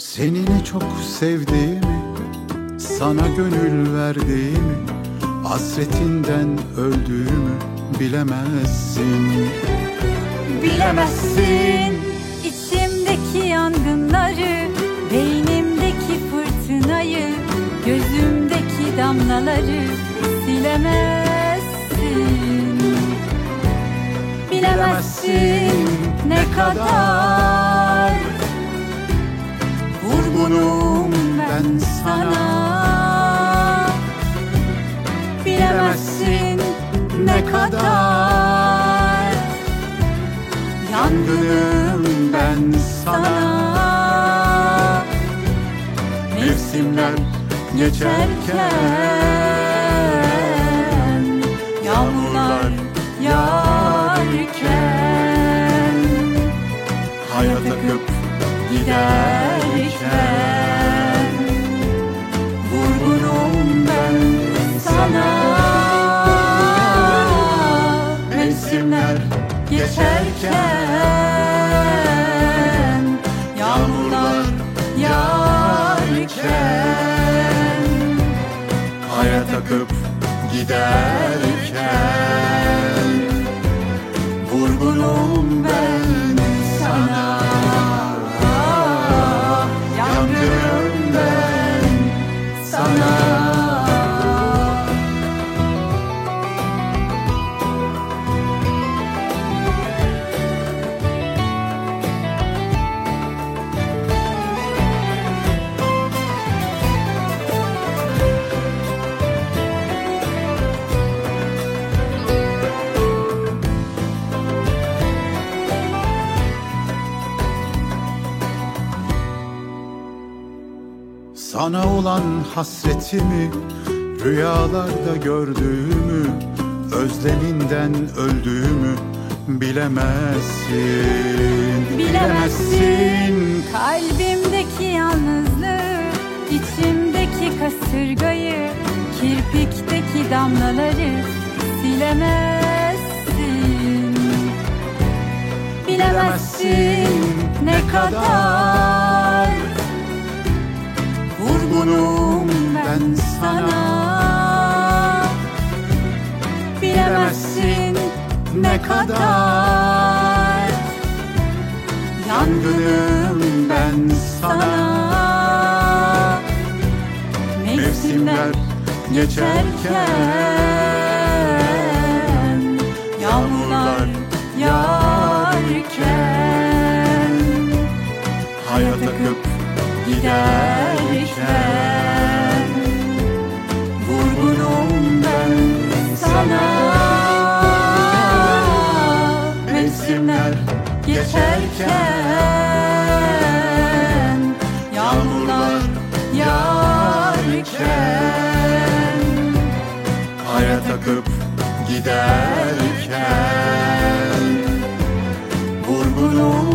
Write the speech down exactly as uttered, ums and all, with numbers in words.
Seni ne çok sevdiğimi, sana gönül verdiğimi, hasretinden öldüğümü bilemezsin. Bilemezsin içimdeki yangınları, beynimdeki fırtınayı, gözümdeki damlaları silemezsin. Bilemezsin ne kadar vurgunum ben sana. Bilemezsin ne kadar yangınım ben sana. Mevsimler geçerken, Yağmurlar yağarken, hayat akıp giderken, vurgunum ben sana. mevsimler Geçerken, yağmurlar yağarken, hayat akıp giderken, vurgunum ben sana. Yangınım ben sana. Sana olan hasretimi, rüyalarda gördüğümü, özleminden öldüğümü bilemezsin. Bilemezsin kalbimdeki yalnızlığı, içimdeki kasırgayı, kirpikteki damlaları silemezsin. Bilemezsin ne kadar vurgunum ben sana. Bilemezsin ne kadar yangınım ben sana. Mevsimler geçerken, yağmurlar yağarken, hayat akıp giderken, vurgunum ben sana. Mevsimler geçerken, yağmurlar yağarken, hayat akıp giderken, vurgunum